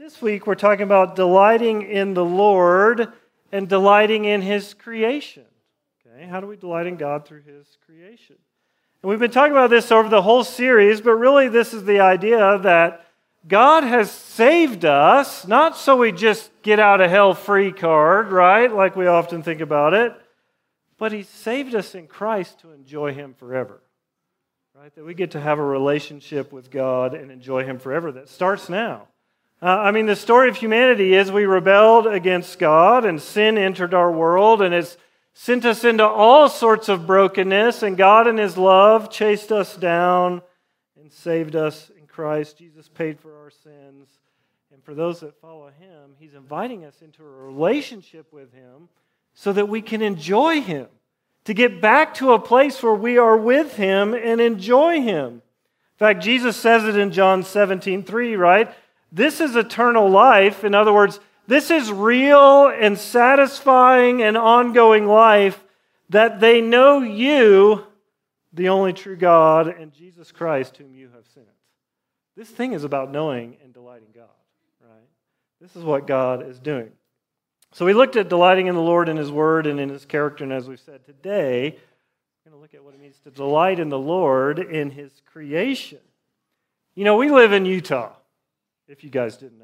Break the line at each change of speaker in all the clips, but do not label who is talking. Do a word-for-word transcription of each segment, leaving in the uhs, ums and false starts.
this week we're talking about delighting in the Lord and delighting in His creation. Okay, how do we delight in God through His creation? And we've been talking about this over the whole series, but really this is the idea that God has saved us, not so we just get out of hell free card, right, like we often think about it, but He saved us in Christ to enjoy Him forever. Right? That we get to have a relationship with God and enjoy Him forever. That starts now. Uh, I mean, the story of humanity is we rebelled against God and sin entered our world and it's sent us into all sorts of brokenness, and God in His love chased us down and saved us in Christ. Jesus paid for our sins. And for those that follow Him, He's inviting us into a relationship with Him so that we can enjoy Him. To get back to a place where we are with Him and enjoy Him. In fact, Jesus says it in John seventeen three, right? This is eternal life. In other words, this is real and satisfying and ongoing life, that they know you, the only true God, and Jesus Christ, whom you have sent. This thing is about knowing and delighting God, right? This is what God is doing. So we looked at delighting in the Lord and His Word and in His character, and as we've said today, we're going to look at what it means to delight in the Lord in His creation. You know, we live in Utah, if you guys didn't know.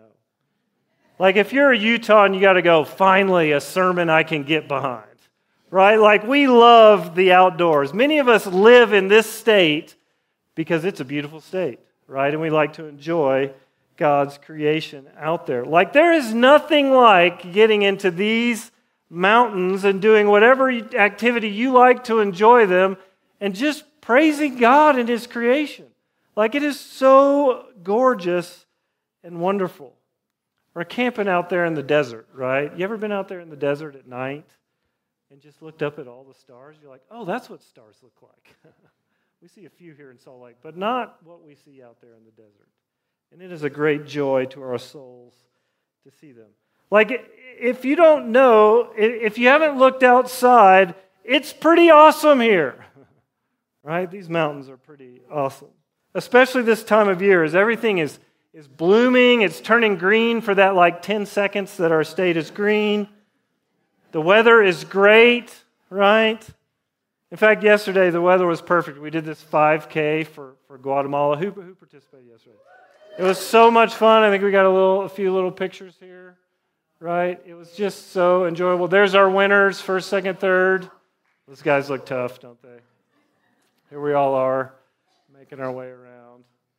Like, if you're a Utah and you got to go, finally, a sermon I can get behind, right? Like, we love the outdoors. Many of us live in this state because it's a beautiful state, right? And we like to enjoy God's creation out there. Like, there is nothing like getting into these mountains and doing whatever activity you like to enjoy them and just praising God in His creation. Like, it is so gorgeous and wonderful. Or camping out there in the desert, right? You ever been out there in the desert at night and just looked up at all the stars? You're like, oh, that's what stars look like. We see a few here in Salt Lake, but not what we see out there in the desert. And it is a great joy to our souls to see them. Like, if you don't know, if you haven't looked outside, it's pretty awesome here. Right? These mountains are pretty awesome. Especially this time of year, as everything is, is blooming, it's turning green for that like ten seconds that our state is green. The weather is great, right? In fact, yesterday the weather was perfect. We did this five K for, for Guatemala. Who, who participated yesterday? It was so much fun. I think we got a little, a few little pictures here, right? It was just so enjoyable. There's our winners, first, second, third. Those guys look tough, don't they? Here we all are, making our way around,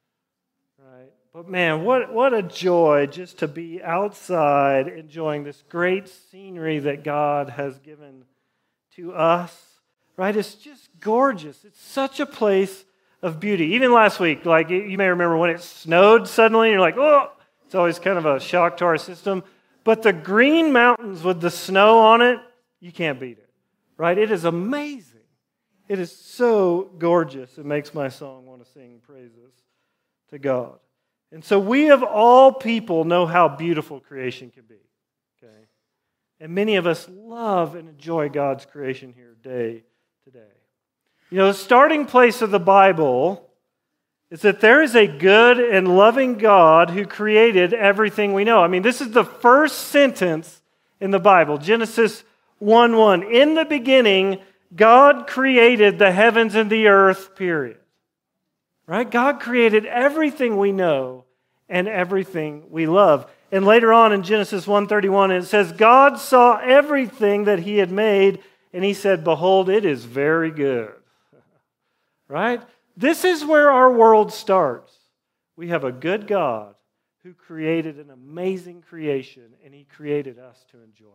right? But man, what, what a joy just to be outside enjoying this great scenery that God has given to us, right? It's just gorgeous. It's such a place of beauty. Even last week, like you may remember when it snowed suddenly, and you're like, oh, it's always kind of a shock to our system. But the green mountains with the snow on it, you can't beat it, right? It is amazing. It is so gorgeous. It makes my song want to sing praises to God. And so we of all people know how beautiful creation can be, okay? And many of us love and enjoy God's creation here day to day. You know, the starting place of the Bible is that there is a good and loving God who created everything we know. I mean, this is the first sentence in the Bible, Genesis one one. In the beginning, God created the heavens and the earth, period. Right? God created everything we know and everything we love. And later on in Genesis one thirty-one, it says, God saw everything that He had made, and He said, behold, it is very good. Right? This is where our world starts. We have a good God who created an amazing creation, and He created us to enjoy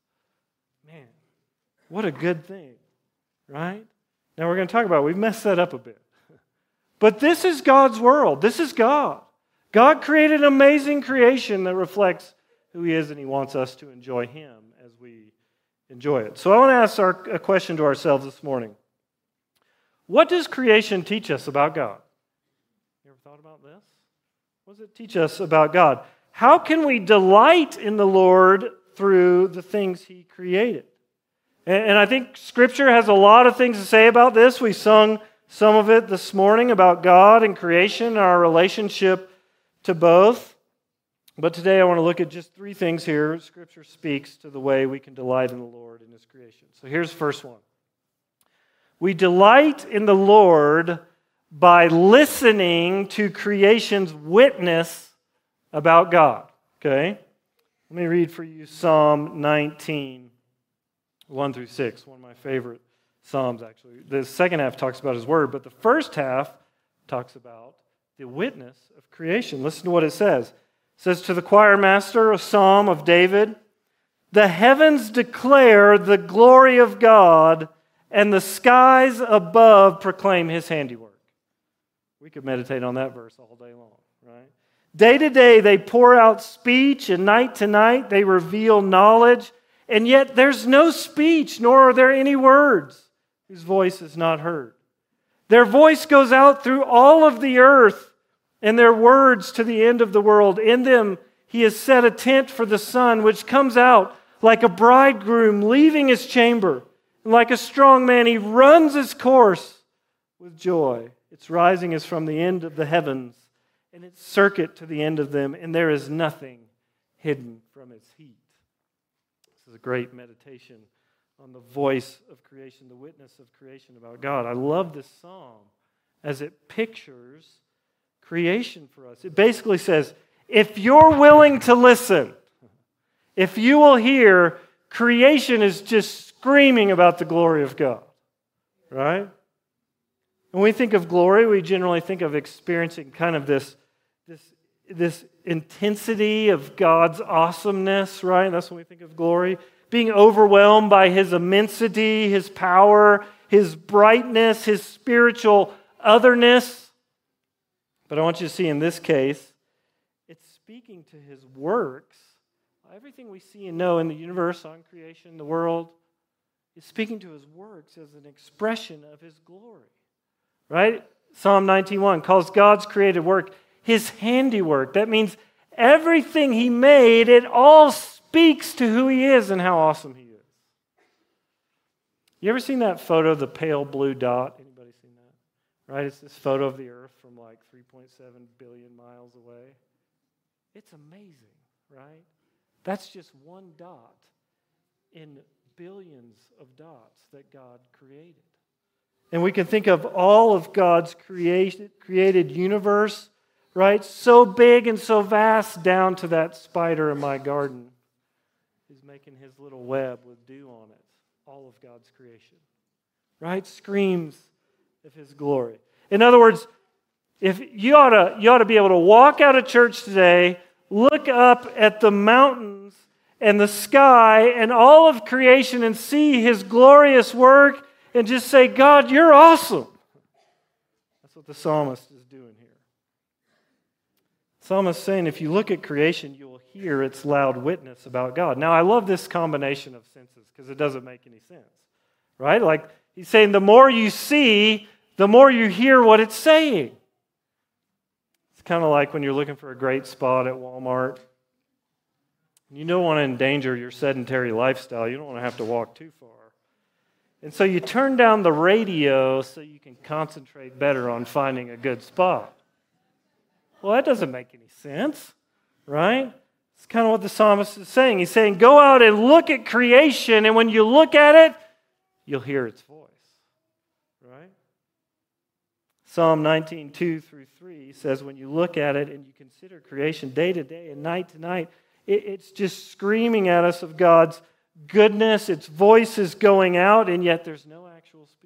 it. Man, what a good thing, right? Now we're going to talk about it. We've messed that up a bit. But this is God's world. This is God. God created an amazing creation that reflects who He is, and He wants us to enjoy Him as we enjoy it. So I want to ask our, a question to ourselves this morning. What does creation teach us about God? You ever thought about this? What does it teach us about God? How can we delight in the Lord through the things He created? And, and I think Scripture has a lot of things to say about this. We sung some of it this morning about God and creation and our relationship to both. But today I want to look at just three things here. Scripture speaks to the way we can delight in the Lord in His creation. So here's the first one. We delight in the Lord by listening to creation's witness about God. Okay? Let me read for you Psalm nineteen, one through six, one of my favorite Psalms, actually. The second half talks about His Word, but the first half talks about the witness of creation. Listen to what it says. It says, to the choir master, a psalm of David, the heavens declare the glory of God, and the skies above proclaim His handiwork. We could meditate on that verse all day long, right? Day to day they pour out speech, and night to night they reveal knowledge, and yet there's no speech, nor are there any words whose voice is not heard. Their voice goes out through all of the earth, and their words to the end of the world. In them He has set a tent for the sun, which comes out like a bridegroom leaving his chamber. And like a strong man, He runs His course with joy. Its rising is from the end of the heavens, and its circuit to the end of them, and there is nothing hidden from its heat. This is a great meditation on the voice of creation, the witness of creation about God. I love this psalm as it pictures creation for us. It basically says, if you're willing to listen, if you will hear, creation is just screaming about the glory of God, right? When we think of glory, we generally think of experiencing kind of this, this, this intensity of God's awesomeness, right? That's when we think of glory. Being overwhelmed by His immensity, His power, His brightness, His spiritual otherness. But I want you to see in this case, it's speaking to His works. Everything we see and know in the universe, on creation, the world, is speaking to His works as an expression of His glory. Right? Psalm nineteen one calls God's created work His handiwork. That means everything He made, it all speaks to who He is and how awesome He is. You ever seen that photo of the pale blue dot? Anybody seen that? Right? It's this photo of the Earth from like three point seven billion miles away. It's amazing, right? That's just one dot in billions of dots that God created. And we can think of all of God's created, created universe, right? So big and so vast, down to that spider in my garden who's making his little web with dew on it. All of God's creation, right? Screams of His glory. In other words, if you ought to, you ought to be able to walk out of church today, look up at the mountains and the sky and all of creation and see His glorious work and just say, God, You're awesome. That's what the psalmist is doing here. The psalmist is saying, if you look at creation, you will hear its loud witness about God. Now, I love this combination of senses because it doesn't make any sense, right? Like, he's saying the more you see, the more you hear what it's saying. It's kind of like when you're looking for a great spot at Walmart. You don't want to endanger your sedentary lifestyle. You don't want to have to walk too far. And so you turn down the radio so you can concentrate better on finding a good spot. Well, that doesn't make any sense, right? It's kind of what the psalmist is saying. He's saying, go out and look at creation, and when you look at it, you'll hear its voice, right? Psalm nineteen, two through three says, when you look at it and you consider creation day to day and night to night, it, it's just screaming at us of God's goodness. Its voice is going out, and yet there's no actual speech.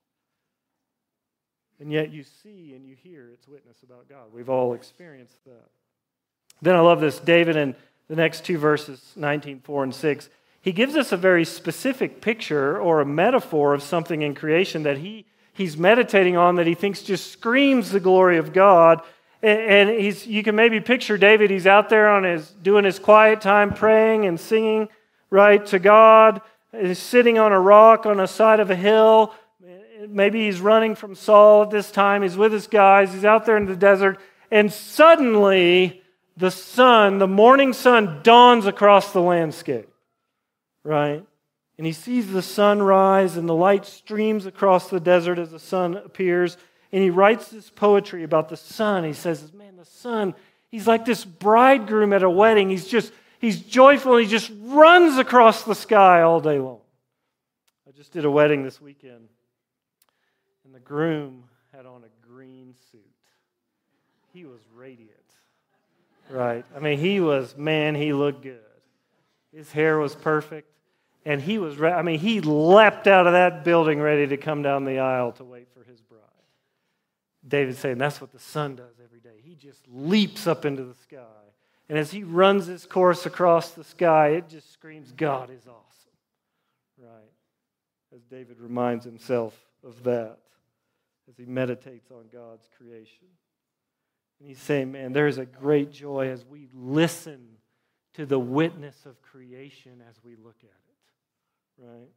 And yet you see and you hear its witness about God. We've all experienced that. Then I love this. David, in the next two verses, nineteen, four and six, he gives us a very specific picture or a metaphor of something in creation that he, he's meditating on that he thinks just screams the glory of God. And, and he's you can maybe picture David, he's out there on his doing his quiet time, praying and singing, right, to God. He's sitting on a rock on the side of a hill. Maybe he's running from Saul at this time. He's with his guys. He's out there in the desert. And suddenly, the sun, the morning sun, dawns across the landscape, right? And he sees the sun rise and the light streams across the desert as the sun appears. And he writes this poetry about the sun. He says, man, the sun He's like this bridegroom at a wedding. He's just, he's joyful, and he just runs across the sky all day long. I just did a wedding this weekend, and the groom had on a green suit. He was radiant, right? I mean, he was, man, he looked good. His hair was perfect, and he was, I mean, he leapt out of that building ready to come down the aisle to wait for his bride. David's saying that's what the son does every day. He just leaps up into the sky. And as he runs his course across the sky, it just screams, God is awesome. Right? As David reminds himself of that as he meditates on God's creation. And he's saying, man, there is a great joy as we listen to the witness of creation as we look at it. Right?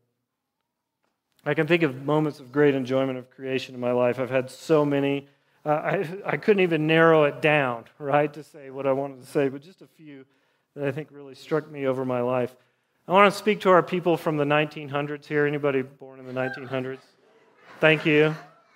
I can think of moments of great enjoyment of creation in my life. I've had so many. Uh, I, I couldn't even narrow it down, right, to say what I wanted to say, but just a few that I think really struck me over my life. I want to speak to our people from the nineteen hundreds here. Anybody born in the nineteen hundreds? Thank you.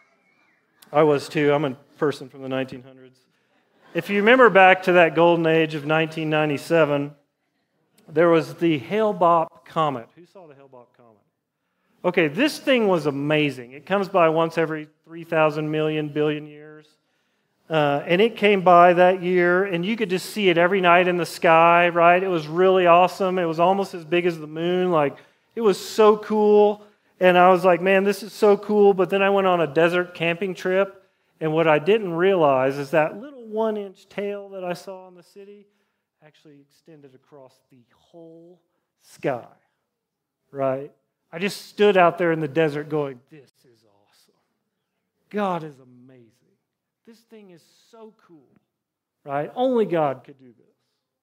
I was too. I'm a person from the nineteen hundreds. If you remember back to that golden age of nineteen ninety-seven, there was the Hale-Bopp comet. Who saw the Hale-Bopp comet? Okay, this thing was amazing. It comes by once every three thousand million billion years. Uh, and it came by that year, and you could just see it every night in the sky, right? It was really awesome. It was almost as big as the moon. Like, it was so cool. And I was like, man, this is so cool. But then I went on a desert camping trip, and what I didn't realize is that little one-inch tail that I saw in the city actually extended across the whole sky, right? I just stood out there in the desert going, this is awesome. God is amazing. This thing is so cool, right? Only God could do this.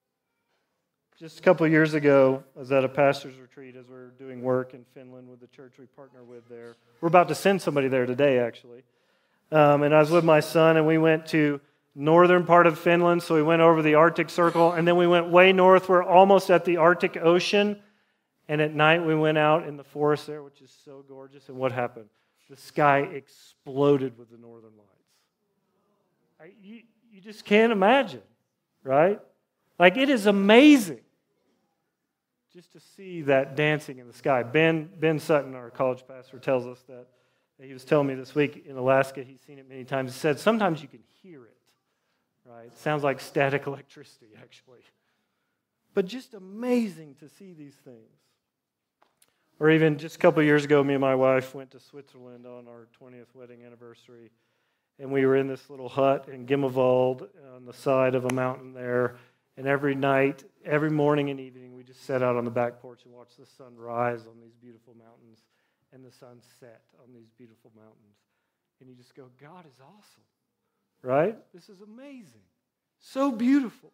Just a couple of years ago, I was at a pastor's retreat as we were doing work in Finland with the church we partner with there. We're about to send somebody there today, actually. Um, and I was with my son, and we went to northern part of Finland, so we went over the Arctic Circle, and then we went way north. We're almost at the Arctic Ocean. And at night, we went out in the forest there, which is so gorgeous. And what happened? The sky exploded with the northern lights. I, you, you just can't imagine, right? Like, it is amazing just to see that dancing in the sky. Ben, Ben Sutton, our college pastor, tells us that. He was telling me this week in Alaska, he's seen it many times. He said sometimes you can hear it, right? It sounds like static electricity, actually. But just amazing to see these things. Or even just a couple of years ago, me and my wife went to Switzerland on our twentieth wedding anniversary. And we were in this little hut in Gimmelwald on the side of a mountain there. And every night, every morning and evening, we just sat out on the back porch and watched the sun rise on these beautiful mountains and the sun set on these beautiful mountains. And you just go, God is awesome, right? This is amazing. So beautiful.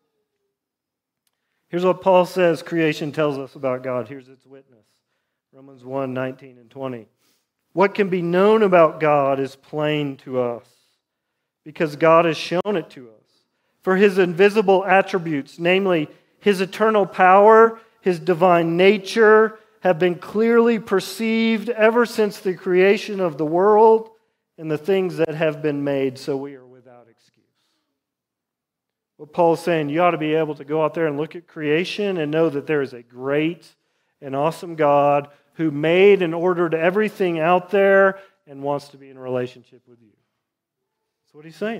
Here's what Paul says creation tells us about God. Here's its witness. Romans one, nineteen and twenty. What can be known about God is plain to us, because God has shown it to us. For His invisible attributes, namely His eternal power, His divine nature, have been clearly perceived ever since the creation of the world and the things that have been made, so we are without excuse. What Paul's saying, you ought to be able to go out there and look at creation and know that there is a great and awesome God who made and ordered everything out there and wants to be in a relationship with you. That's what he's saying.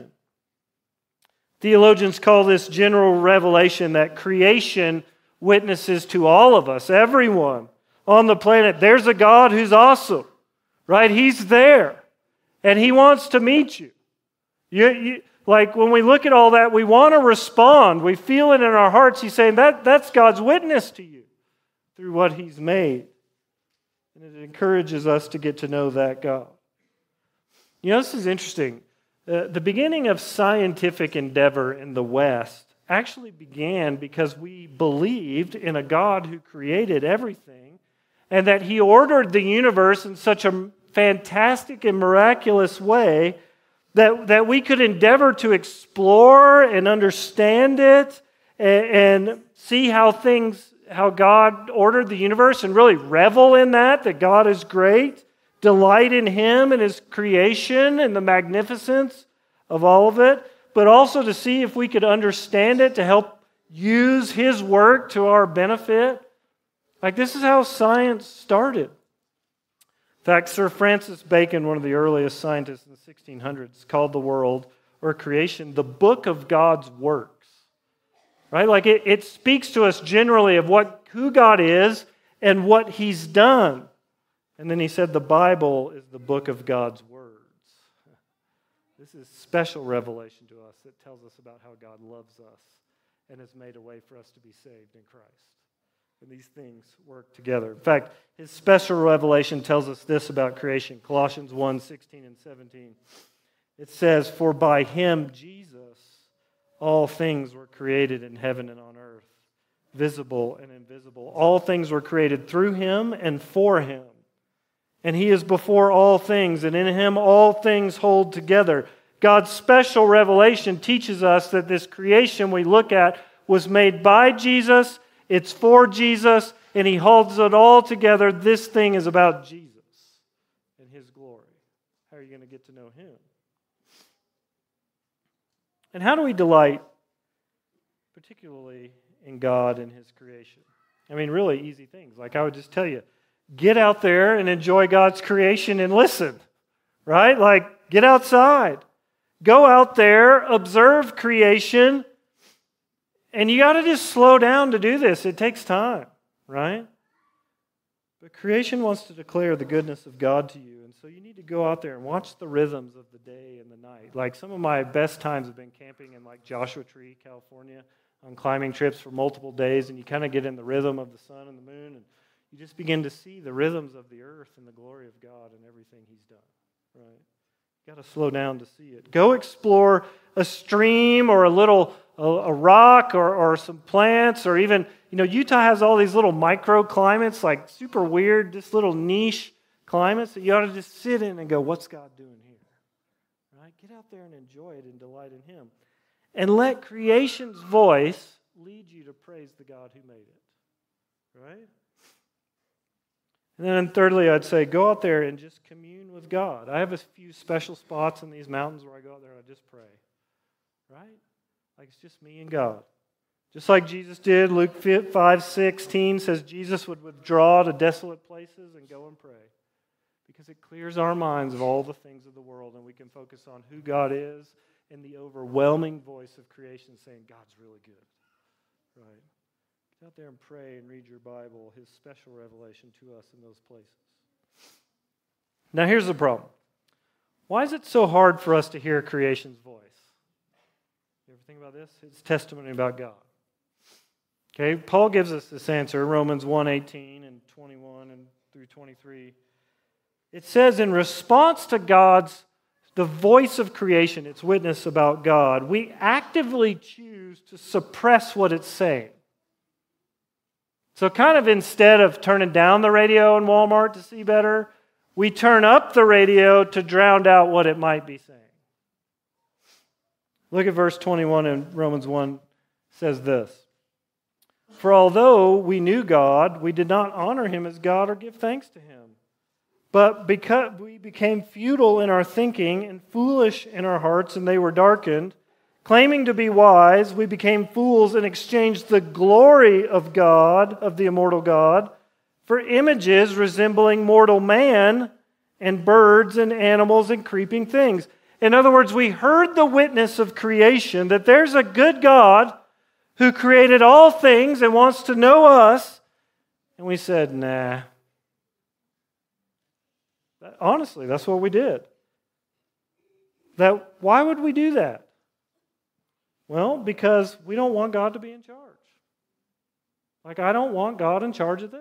Theologians call this general revelation that creation witnesses to all of us, everyone on the planet. There's a God who's awesome, right? He's there, and He wants to meet you. You, you like when we look at all that, we want to respond. We feel it in our hearts. He's saying that that's God's witness to you through what He's made. And it encourages us to get to know that God. You know, this is interesting. Uh, the beginning of scientific endeavor in the West actually began because we believed in a God who created everything and that He ordered the universe in such a fantastic and miraculous way that, that we could endeavor to explore and understand it and, and see how things, how God ordered the universe and really revel in that, that God is great, delight in Him and His creation and the magnificence of all of it. but also to see if we could understand it to help use His work to our benefit. Like, this is how science started. In fact, Sir Francis Bacon, one of the earliest scientists in the sixteen hundreds, called the world, or creation, the book of God's works. Right? Like, it, it speaks to us generally of what who God is and what He's done. And then he said the Bible is the book of God's words. This is special revelation to us that tells us about how God loves us and has made a way for us to be saved in Christ. And these things work together. In fact, His special revelation tells us this about creation. Colossians one, sixteen and seventeen. It says, "For by Him, Jesus, all things were created in heaven and on earth, visible and invisible. All things were created through Him and for Him. And He is before all things, and in Him all things hold together." God's special revelation teaches us that this creation we look at was made by Jesus, it's for Jesus, and He holds it all together. This thing is about Jesus and His glory. How are you going to get to know Him? And how do we delight, particularly in God and His creation? I mean, really easy things. Like I would just tell you, get out there and enjoy God's creation and listen, right? Like, get outside. Go out there, observe creation, and you got to just slow down to do this. It takes time, right? But creation wants to declare the goodness of God to you, and so you need to go out there and watch the rhythms of the day and the night. Like, some of my best times have been camping in like Joshua Tree, California, on climbing trips for multiple days, and you kind of get in the rhythm of the sun and the moon, and you just begin to see the rhythms of the earth and the glory of God and everything He's done, right? You got to slow down to see it. Go explore a stream or a little a, a rock or, or some plants, or even, you know, Utah has all these little microclimates, like super weird, just little niche climates that you ought to just sit in and go, what's God doing here? Right? Get out there and enjoy it and delight in Him. And let creation's voice lead you to praise the God who made it. Right? And then thirdly, I'd say go out there and just commune with God. I have a few special spots in these mountains where I go out there and I just pray. Right? Like it's just me and God. Just like Jesus did, Luke five sixteen says Jesus would withdraw to desolate places and go and pray. Because it clears our minds of all the things of the world, and we can focus on who God is and the overwhelming voice of creation saying, God's really good. Right? Get out there and pray and read your Bible, His special revelation to us in those places. Now here's the problem. Why is it so hard for us to hear creation's voice? You ever think about this? It's testimony about God. Okay, Paul gives us this answer, Romans one eighteen and twenty-one and through twenty-three. It says, in response to God's, the voice of creation, its witness about God, we actively choose to suppress what it's saying. So kind of instead of turning down the radio in Walmart to see better, we turn up the radio to drown out what it might be saying. Look at verse twenty-one in Romans one. It says this. For although we knew God, we did not honor Him as God or give thanks to Him. But because we became futile in our thinking and foolish in our hearts, and they were darkened, claiming to be wise, we became fools and exchanged the glory of God, of the immortal God, for images resembling mortal man and birds and animals and creeping things. In other words, we heard the witness of creation that there's a good God who created all things and wants to know us, and we said, nah. Honestly, that's what we did. That why would we do that? Well, because we don't want God to be in charge. Like, I don't want God in charge of this.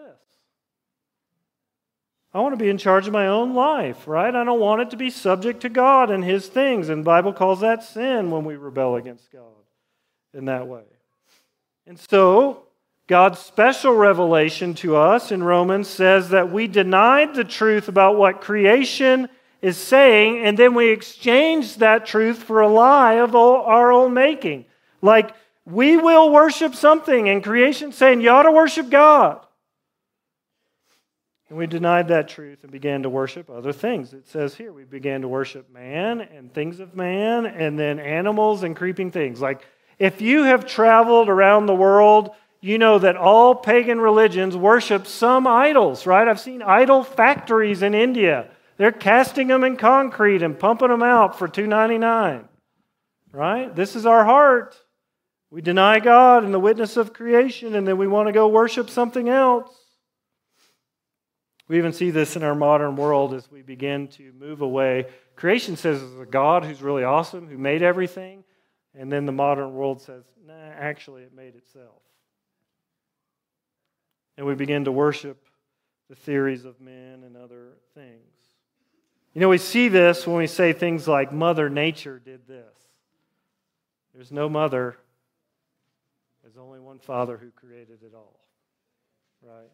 I want to be in charge of my own life, right? I don't want it to be subject to God and His things. And the Bible calls that sin when we rebel against God in that way. And so, God's special revelation to us in Romans says that we denied the truth about what creation is saying, and then we exchanged that truth for a lie of our own making. Like, we will worship something, and creation's saying, you ought to worship God. And we denied that truth and began to worship other things. It says here, we began to worship man and things of man, and then animals and creeping things. Like, if you have traveled around the world, you know that all pagan religions worship some idols, right? I've seen idol factories in India. They're casting them in concrete and pumping them out for two ninety-nine, right? This is our heart. We deny God and the witness of creation, and then we want to go worship something else. We even see this in our modern world as we begin to move away. Creation says there's a God who's really awesome, who made everything, and then the modern world says, nah, actually it made itself. And we begin to worship the theories of men and other things. You know, we see this when we say things like, Mother Nature did this. There's no mother. There's only one Father who created it all, right?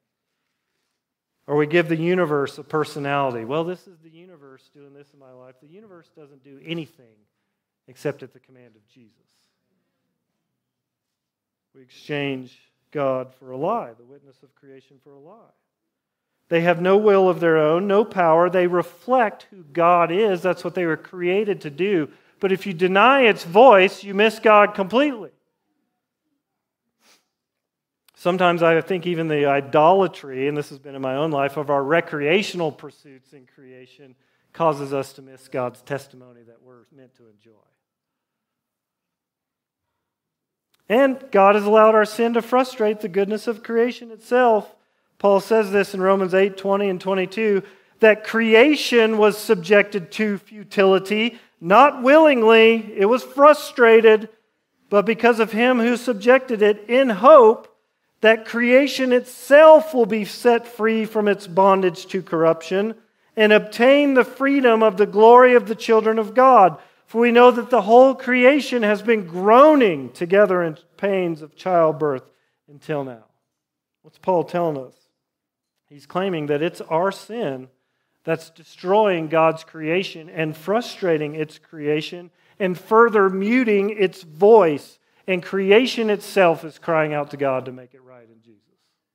Or we give the universe a personality. Well, this is the universe doing this in my life. The universe doesn't do anything except at the command of Jesus. We exchange God for a lie, the witness of creation for a lie. They have no will of their own, no power. They reflect who God is. That's what they were created to do. But if you deny its voice, you miss God completely. Sometimes I think even the idolatry, and this has been in my own life, of our recreational pursuits in creation causes us to miss God's testimony that we're meant to enjoy. And God has allowed our sin to frustrate the goodness of creation itself. Paul says this in Romans eight, twenty and twenty-two, that creation was subjected to futility, not willingly, it was frustrated, but because of him who subjected it, in hope that creation itself will be set free from its bondage to corruption and obtain the freedom of the glory of the children of God. For we know that the whole creation has been groaning together in pains of childbirth until now. What's Paul telling us? He's claiming that it's our sin that's destroying God's creation and frustrating its creation and further muting its voice. And creation itself is crying out to God to make it right in Jesus.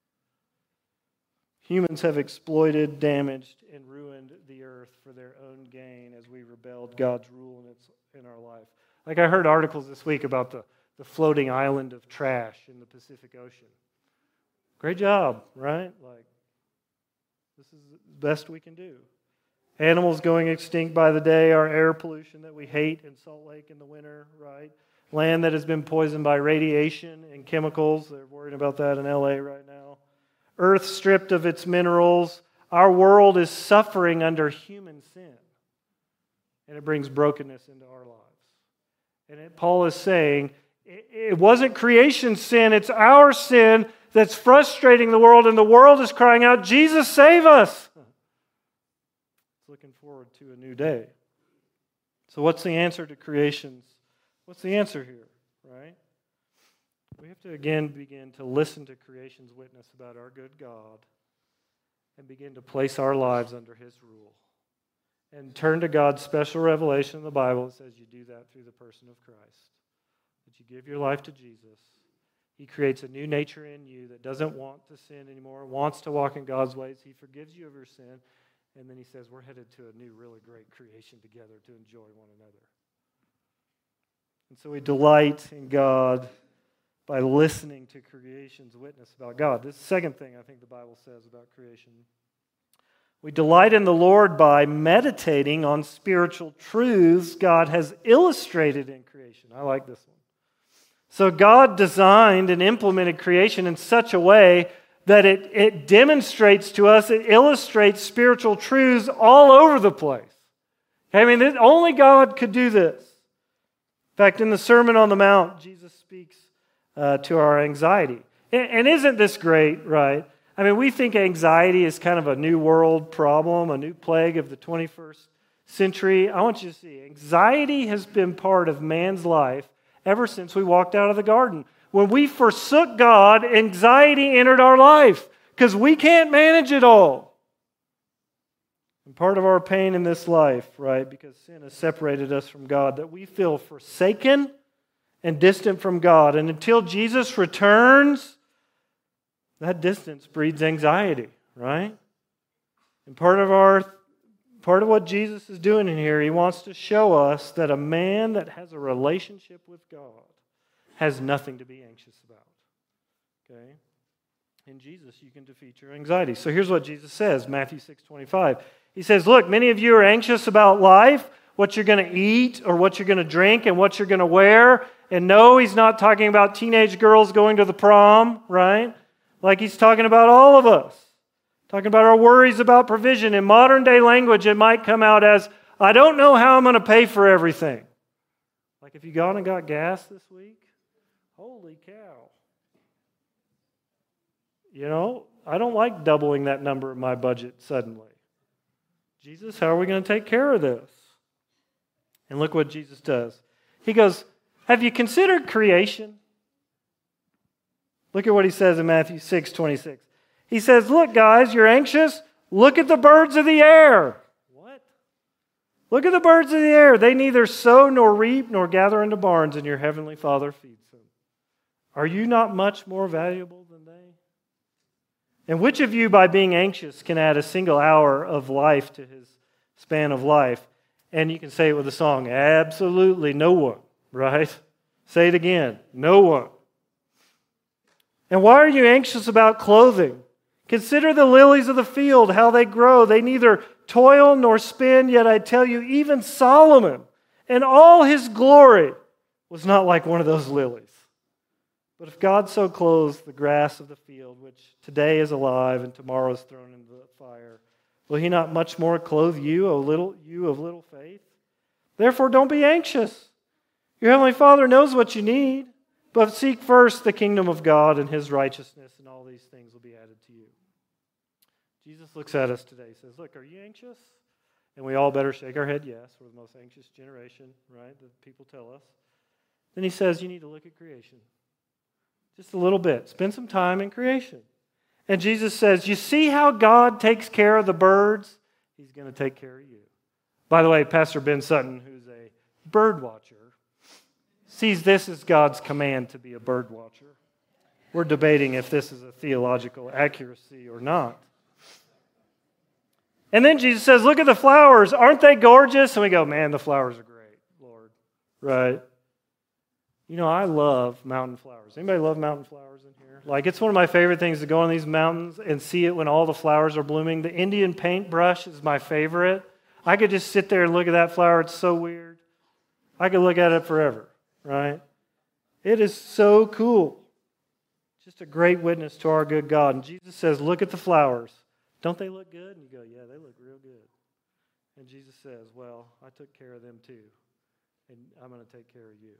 Humans have exploited, damaged, and ruined the earth for their own gain as we rebelled God's rule in, its, in our life. Like I heard articles this week about the, the floating island of trash in the Pacific Ocean. Great job, right? Like, this is the best we can do. Animals going extinct by the day, our air pollution that we hate in Salt Lake in the winter, right? Land that has been poisoned by radiation and chemicals. They're worried about that in L A right now. Earth stripped of its minerals. Our world is suffering under human sin. And it brings brokenness into our lives. And it, Paul is saying, it, it wasn't creation's sin, it's our sin that's frustrating the world, and the world is crying out, Jesus, save us! It's looking forward to a new day. So what's the answer to creation's What's the answer here, right? We have to again begin to listen to creation's witness about our good God and begin to place our lives under His rule. And turn to God's special revelation in the Bible that says you do that through the person of Christ. That you give your life to Jesus. He creates a new nature in you that doesn't want to sin anymore, wants to walk in God's ways. He forgives you of your sin. And then He says we're headed to a new, really great creation together to enjoy one another. And so we delight in God by listening to creation's witness about God. This is the second thing I think the Bible says about creation. We delight in the Lord by meditating on spiritual truths God has illustrated in creation. I like this one. So God designed and implemented creation in such a way that it, it demonstrates to us, it illustrates spiritual truths all over the place. I mean, only God could do this. In fact, in the Sermon on the Mount, Jesus speaks uh, to our anxiety. And, and isn't this great, right? I mean, we think anxiety is kind of a new world problem, a new plague of the twenty-first century. I want you to see, anxiety has been part of man's life ever since we walked out of the garden. When we forsook God, anxiety entered our life because we can't manage it all. And part of our pain in this life, right, because sin has separated us from God, that we feel forsaken and distant from God. And until Jesus returns, that distance breeds anxiety, right? And part of our part of what Jesus is doing in here, he wants to show us that a man that has a relationship with God has nothing to be anxious about. Okay? In Jesus, you can defeat your anxiety. So here's what Jesus says, Matthew six twenty-five. He says, look, many of you are anxious about life, what you're going to eat or what you're going to drink and what you're going to wear. And no, he's not talking about teenage girls going to the prom, right? Like he's talking about all of us. Talking about our worries about provision. In modern day language, it might come out as, I don't know how I'm going to pay for everything. Like if you gone and got gas this week, holy cow. You know, I don't like doubling that number in my budget suddenly. Jesus, how are we going to take care of this? And look what Jesus does. He goes, have you considered creation? Look at what he says in Matthew six twenty-six. He says, look, guys, you're anxious? Look at the birds of the air. What? Look at the birds of the air. They neither sow nor reap nor gather into barns, and your heavenly Father feeds them. Are you not much more valuable than they? And which of you, by being anxious, can add a single hour of life to his span of life? And you can say it with a song, absolutely no one, right? Say it again, no one. And why are you anxious about clothing? Consider the lilies of the field, how they grow. They neither toil nor spin, yet I tell you, even Solomon in all his glory was not like one of those lilies. But if God so clothes the grass of the field, which today is alive and tomorrow is thrown into the fire, will he not much more clothe you, O little you of little faith? Therefore don't be anxious. Your heavenly Father knows what you need, but seek first the kingdom of God and his righteousness, and all these things will be added to you. Jesus looks at us today and says, look, are you anxious? And we all better shake our head, yes. We're the most anxious generation, right? That people tell us. Then he says, you need to look at creation. Just a little bit. Spend some time in creation. And Jesus says, you see how God takes care of the birds? He's going to take care of you. By the way, Pastor Ben Sutton, who's a bird watcher, sees this as God's command to be a bird watcher. We're debating if this is a theological accuracy or not. And then Jesus says, look at the flowers. Aren't they gorgeous? And we go, man, the flowers are great, Lord. Right? You know, I love mountain flowers. Anybody love mountain flowers in here? Like, it's one of my favorite things to go on these mountains and see it when all the flowers are blooming. The Indian paintbrush is my favorite. I could just sit there and look at that flower. It's so weird. I could look at it forever, right? It is so cool. Just a great witness to our good God. And Jesus says, look at the flowers. Don't they look good? And you go, yeah, they look real good. And Jesus says, well, I took care of them too. And I'm going to take care of you.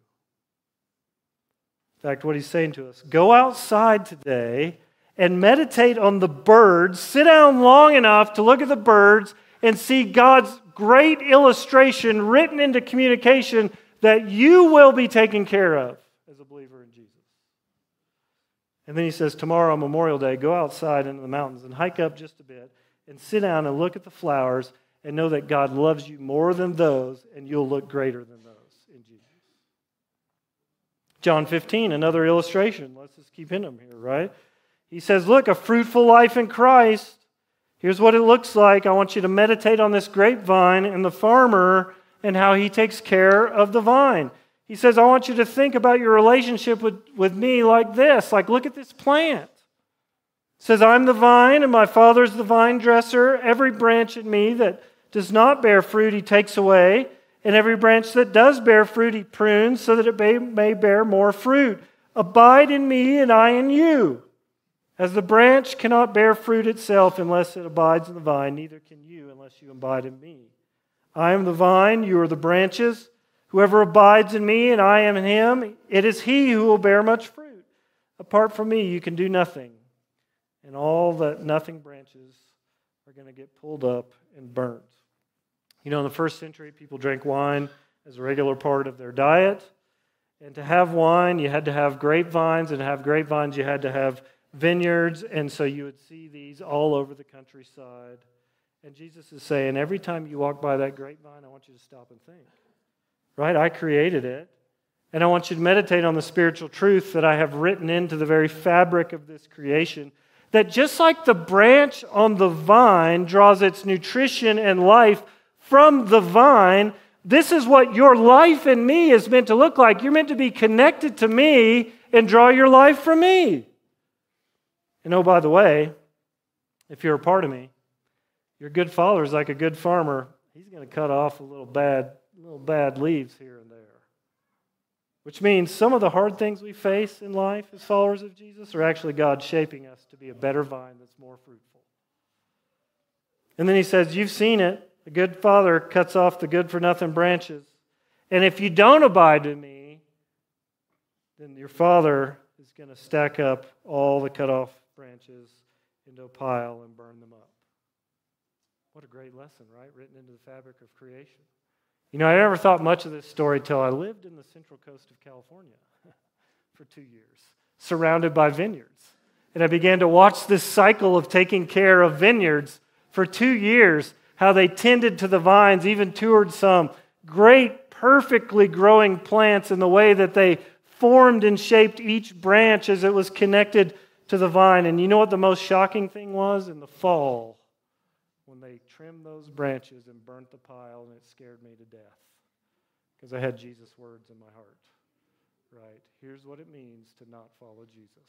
In fact, what he's saying to us, go outside today and meditate on the birds. Sit down long enough to look at the birds and see God's great illustration written into communication that you will be taken care of as a believer in Jesus. And then he says, tomorrow on Memorial Day, go outside into the mountains and hike up just a bit and sit down and look at the flowers and know that God loves you more than those, and you'll look greater than those in Jesus. John fifteen, another illustration. Let's just keep in them here, right? He says, look, a fruitful life in Christ. Here's what it looks like. I want you to meditate on this grapevine and the farmer and how he takes care of the vine. He says, I want you to think about your relationship with, with me like this. Like, look at this plant. It says, I'm the vine and my Father's the vine dresser. Every branch in me that does not bear fruit, he takes away. And every branch that does bear fruit, he prunes so that it may, may bear more fruit. Abide in me and I in you. As the branch cannot bear fruit itself unless it abides in the vine, neither can you unless you abide in me. I am the vine, you are the branches. Whoever abides in me and I am in him, it is he who will bear much fruit. Apart from me, you can do nothing. And all the nothing branches are going to get pulled up and burnt. You know, in the first century, people drank wine as a regular part of their diet. And to have wine, you had to have grapevines. And to have grapevines, you had to have vineyards. And so you would see these all over the countryside. And Jesus is saying, every time you walk by that grapevine, I want you to stop and think. Right? I created it. And I want you to meditate on the spiritual truth that I have written into the very fabric of this creation. That just like the branch on the vine draws its nutrition and life from the vine, this is what your life in me is meant to look like. You're meant to be connected to me and draw your life from me. And oh, by the way, if you're a part of me, your good father is like a good farmer. He's going to cut off a little bad, little bad leaves here and there. Which means some of the hard things we face in life as followers of Jesus are actually God shaping us to be a better vine that's more fruitful. And then he says, you've seen it. The good father cuts off the good-for-nothing branches. And if you don't abide in me, then your father is going to stack up all the cut-off branches into a pile and burn them up. What a great lesson, right? Written into the fabric of creation. You know, I never thought much of this story till I lived in the central coast of California for two years, surrounded by vineyards. And I began to watch this cycle of taking care of vineyards for two years, how they tended to the vines, even toured some great, perfectly growing plants in the way that they formed and shaped each branch as it was connected to the vine. And you know what the most shocking thing was? In the fall, when they trimmed those branches and burnt the pile, and it scared me to death because I had Jesus' words in my heart. Right? Here's what it means to not follow Jesus.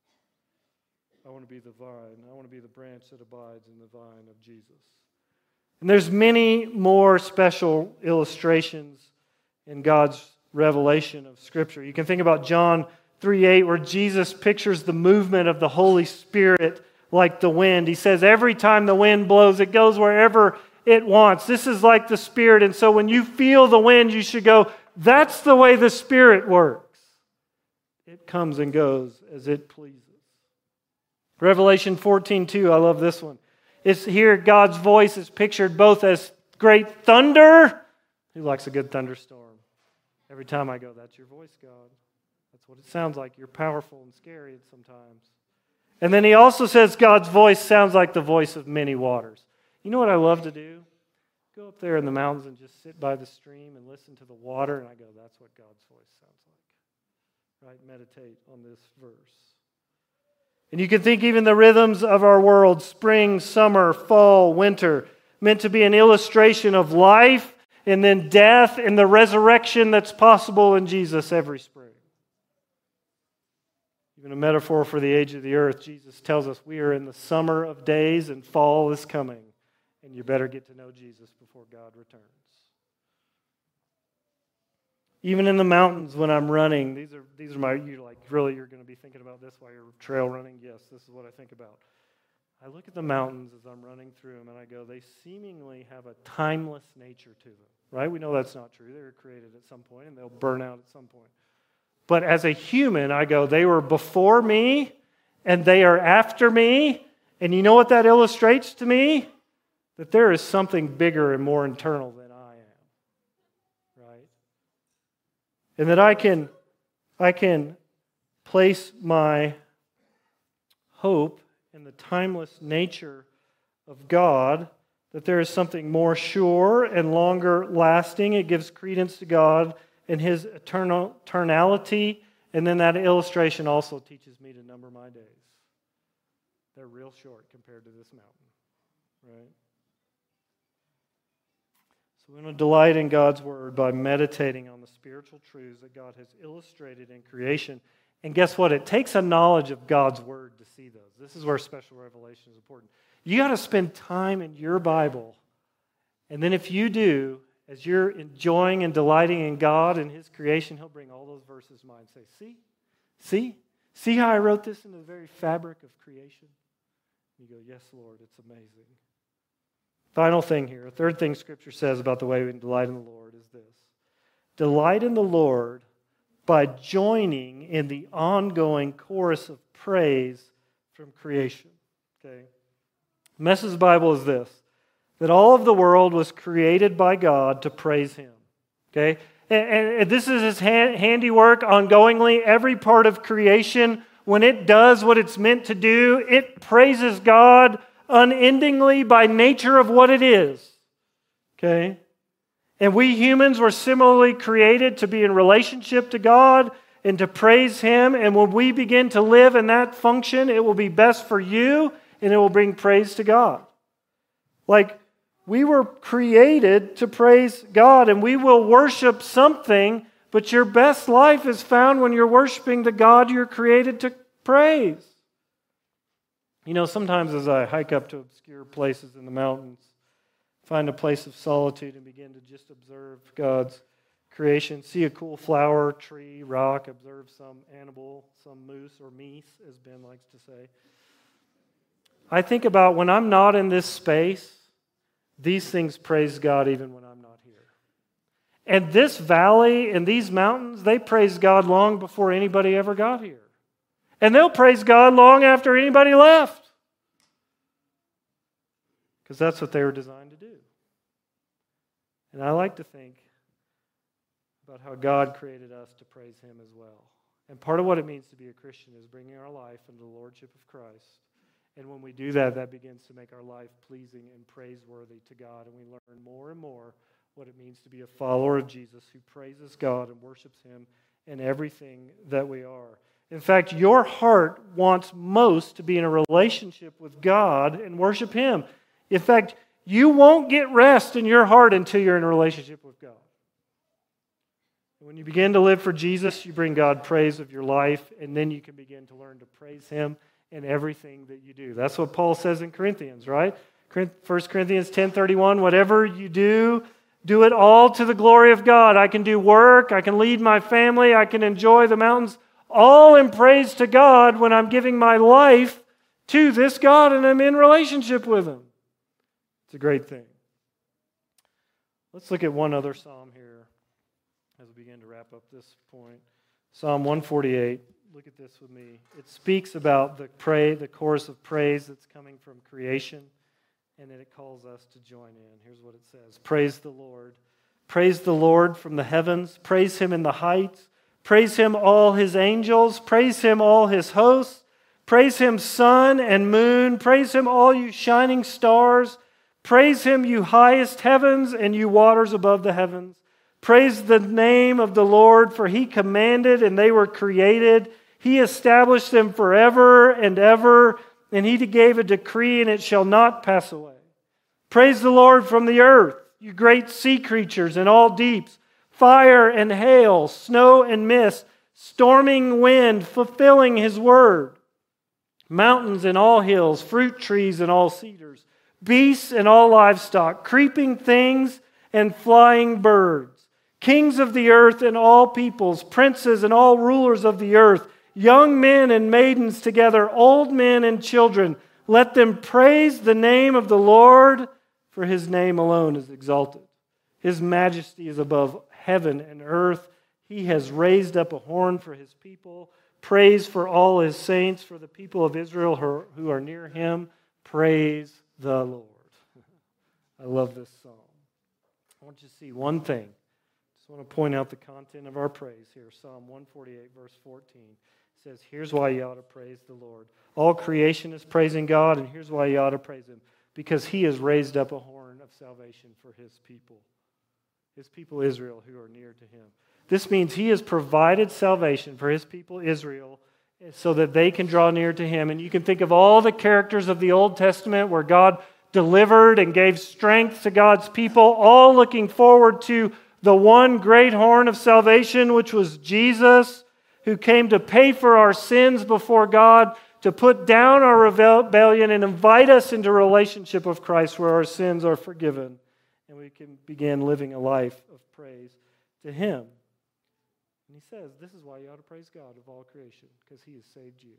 I want to be the vine. I want to be the branch that abides in the vine of Jesus. And there's many more special illustrations in God's revelation of Scripture. You can think about John three eight, where Jesus pictures the movement of the Holy Spirit like the wind. He says every time the wind blows, it goes wherever it wants. This is like the Spirit. And so when you feel the wind, you should go, that's the way the Spirit works. It comes and goes as it pleases. Revelation fourteen two, I love this one. It's here God's voice is pictured both as great thunder. Who likes a good thunderstorm? Every time I go, that's your voice, God. That's what it sounds like. You're powerful and scary sometimes. And then he also says God's voice sounds like the voice of many waters. You know what I love to do? Go up there in the mountains and just sit by the stream and listen to the water, and I go, that's what God's voice sounds like. Right? Meditate on this verse. And you can think even the rhythms of our world, spring, summer, fall, winter, meant to be an illustration of life and then death and the resurrection that's possible in Jesus every spring. Even a metaphor for the age of the earth, Jesus tells us we are in the summer of days and fall is coming, and you better get to know Jesus before God returns. Even in the mountains when I'm running, these are these are my, you're like, really, you're going to be thinking about this while you're trail running? Yes, this is what I think about. I look at the mountains as I'm running through them, and I go, they seemingly have a timeless nature to them, right? We know that's not true. They were created at some point, and they'll burn out at some point. But as a human, I go, they were before me, and they are after me, and you know what that illustrates to me? That there is something bigger and more internal than I am, right? And that I can, I can place my hope in the timeless nature of God, that there is something more sure and longer lasting. It gives credence to God and His eternal eternality. And then that illustration also teaches me to number my days. They're real short compared to this mountain, right? So we're going to delight in God's Word by meditating on the spiritual truths that God has illustrated in creation. And guess what? It takes a knowledge of God's Word to see those. This is where special revelation is important. You got to spend time in your Bible. And then if you do, as you're enjoying and delighting in God and His creation, He'll bring all those verses to mind and say, see? See? See how I wrote this into the very fabric of creation? You go, yes, Lord, it's amazing. Final thing here, a third thing Scripture says about the way we can delight in the Lord is this. Delight in the Lord by joining in the ongoing chorus of praise from creation. Okay? The message of the Bible is this, that all of the world was created by God to praise Him. Okay? And, and this is His hand, handiwork ongoingly. Every part of creation, when it does what it's meant to do, it praises God unendingly by nature of what it is. Okay? And we humans were similarly created to be in relationship to God and to praise Him. And when we begin to live in that function, it will be best for you and it will bring praise to God. Like, we were created to praise God, and we will worship something, but your best life is found when you're worshiping the God you're created to praise. You know, sometimes as I hike up to obscure places in the mountains, find a place of solitude and begin to just observe God's creation, see a cool flower, tree, rock, observe some animal, some moose or meese, as Ben likes to say. I think about when I'm not in this space, these things praise God even when I'm not here. And this valley and these mountains, they praise God long before anybody ever got here. And they'll praise God long after anybody left. Because that's what they were designed to do. And I like to think about how God created us to praise Him as well. And part of what it means to be a Christian is bringing our life into the Lordship of Christ. And when we do that, that begins to make our life pleasing and praiseworthy to God. And we learn more and more what it means to be a follower of Jesus who praises God and worships Him in everything that we are. In fact, your heart wants most to be in a relationship with God and worship Him. In fact, you won't get rest in your heart until you're in a relationship with God. When you begin to live for Jesus, you bring God praise of your life, and then you can begin to learn to praise Him in everything that you do. That's what Paul says in Corinthians, right? First Corinthians ten thirty-one, whatever you do, do it all to the glory of God. I can do work, I can lead my family, I can enjoy the mountains, all in praise to God when I'm giving my life to this God and I'm in relationship with Him. It's a great thing. Let's look at one other psalm here as we begin to wrap up this point. Psalm one forty-eight. Look at this with me. It speaks about the pray, the chorus of praise that's coming from creation, and then it calls us to join in. Here's what it says. Praise the Lord. Praise the Lord from the heavens. Praise Him in the heights. Praise Him, all His angels. Praise Him, all His hosts. Praise Him, sun and moon. Praise Him, all you shining stars. Praise Him, you highest heavens and you waters above the heavens. Praise the name of the Lord, for He commanded and they were created. He established them forever and ever, and He gave a decree, and it shall not pass away. Praise the Lord from the earth, you great sea creatures and all deeps, fire and hail, snow and mist, storming wind, fulfilling His word. Mountains and all hills, fruit trees and all cedars, beasts and all livestock, creeping things and flying birds, kings of the earth and all peoples, princes and all rulers of the earth, young men and maidens together, old men and children, let them praise the name of the Lord, for His name alone is exalted. His majesty is above heaven and earth. He has raised up a horn for His people. Praise for all His saints, for the people of Israel who are near Him. Praise the Lord. I love this psalm. I want you to see one thing. I just want to point out the content of our praise here. Psalm one forty-eight, verse fourteen. Says, here's why you ought to praise the Lord. All creation is praising God, and here's why you ought to praise Him. Because He has raised up a horn of salvation for His people. His people Israel who are near to Him. This means He has provided salvation for His people Israel so that they can draw near to Him. And you can think of all the characters of the Old Testament where God delivered and gave strength to God's people, all looking forward to the one great horn of salvation, which was Jesus, who came to pay for our sins before God, to put down our rebellion and invite us into a relationship with Christ where our sins are forgiven and we can begin living a life of praise to Him. And He says, this is why you ought to praise God of all creation, because He has saved you.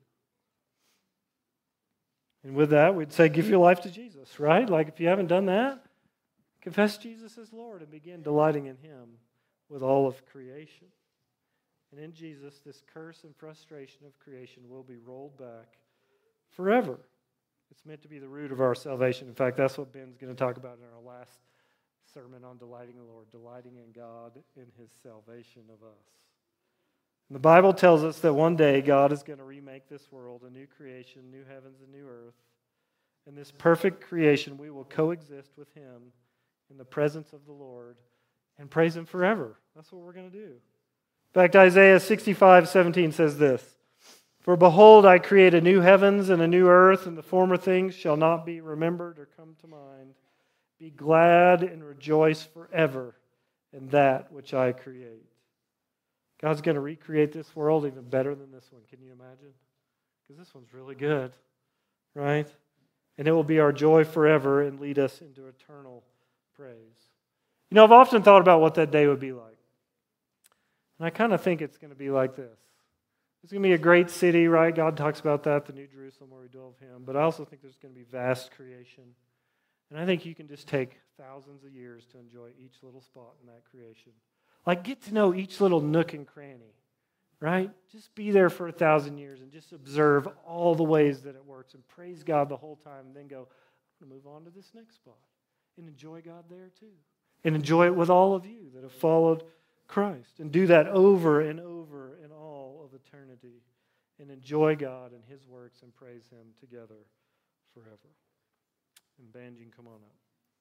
And with that, we'd say, give your life to Jesus, right? Like if you haven't done that, confess Jesus as Lord and begin delighting in Him with all of creation. And in Jesus, this curse and frustration of creation will be rolled back forever. It's meant to be the root of our salvation. In fact, that's what Ben's going to talk about in our last sermon on delighting the Lord, delighting in God in His salvation of us. And the Bible tells us that one day God is going to remake this world, a new creation, new heavens and new earth. In this perfect creation, we will coexist with Him in the presence of the Lord and praise Him forever. That's what we're going to do. In fact, Isaiah sixty-five seventeen says this, "For behold, I create a new heavens and a new earth, and the former things shall not be remembered or come to mind. Be glad and rejoice forever in that which I create." God's going to recreate this world even better than this one. Can you imagine? Because this one's really good, right? And it will be our joy forever and lead us into eternal praise. You know, I've often thought about what that day would be like. And I kind of think it's going to be like this. It's going to be a great city, right? God talks about that, the New Jerusalem where we dwell of Him. But I also think there's going to be vast creation. And I think you can just take thousands of years to enjoy each little spot in that creation. Like, get to know each little nook and cranny, right? Just be there for a thousand years and just observe all the ways that it works and praise God the whole time and then go, I'm going to move on to this next spot and enjoy God there too. And enjoy it with all of you that have followed Christ. And do that over and over in all of eternity. And enjoy God and His works and praise Him together forever. And band, you can come on up.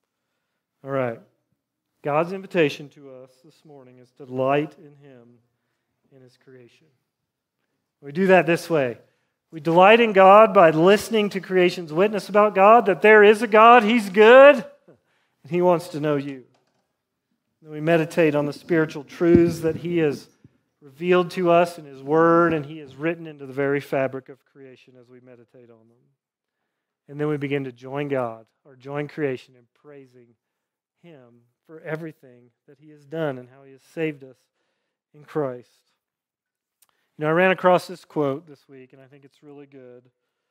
All right. God's invitation to us this morning is to delight in Him in His creation. We do that this way. We delight in God by listening to creation's witness about God, that there is a God, He's good, and He wants to know you. Then we meditate on the spiritual truths that He has revealed to us in His Word, and He has written into the very fabric of creation as we meditate on them. And then we begin to join God, or join creation in praising Him for everything that He has done and how He has saved us in Christ. You know, I ran across this quote this week, and I think it's really good.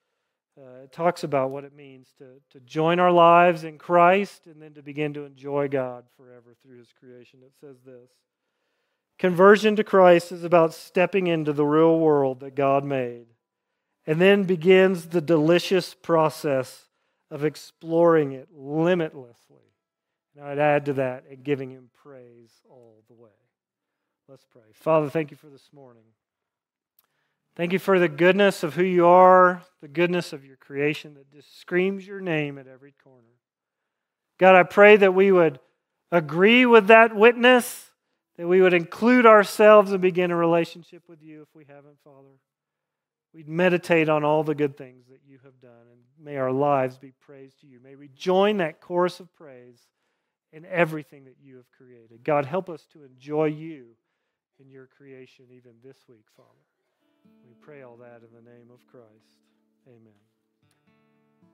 Uh, it talks about what it means to, to join our lives in Christ and then to begin to enjoy God forever through His creation. It says this, "Conversion to Christ is about stepping into the real world that God made, and then begins the delicious process of exploring it limitlessly." And I'd add to that and giving Him praise all the way. Let's pray. Father, thank You for this morning. Thank You for the goodness of who You are, the goodness of Your creation that just screams Your name at every corner. God, I pray that we would agree with that witness, that we would include ourselves and begin a relationship with You if we haven't, Father. We'd meditate on all the good things that You have done, and may our lives be praised to You. May we join that chorus of praise in everything that You have created. God, help us to enjoy You in Your creation even this week, Father. We pray all that in the name of Christ. Amen.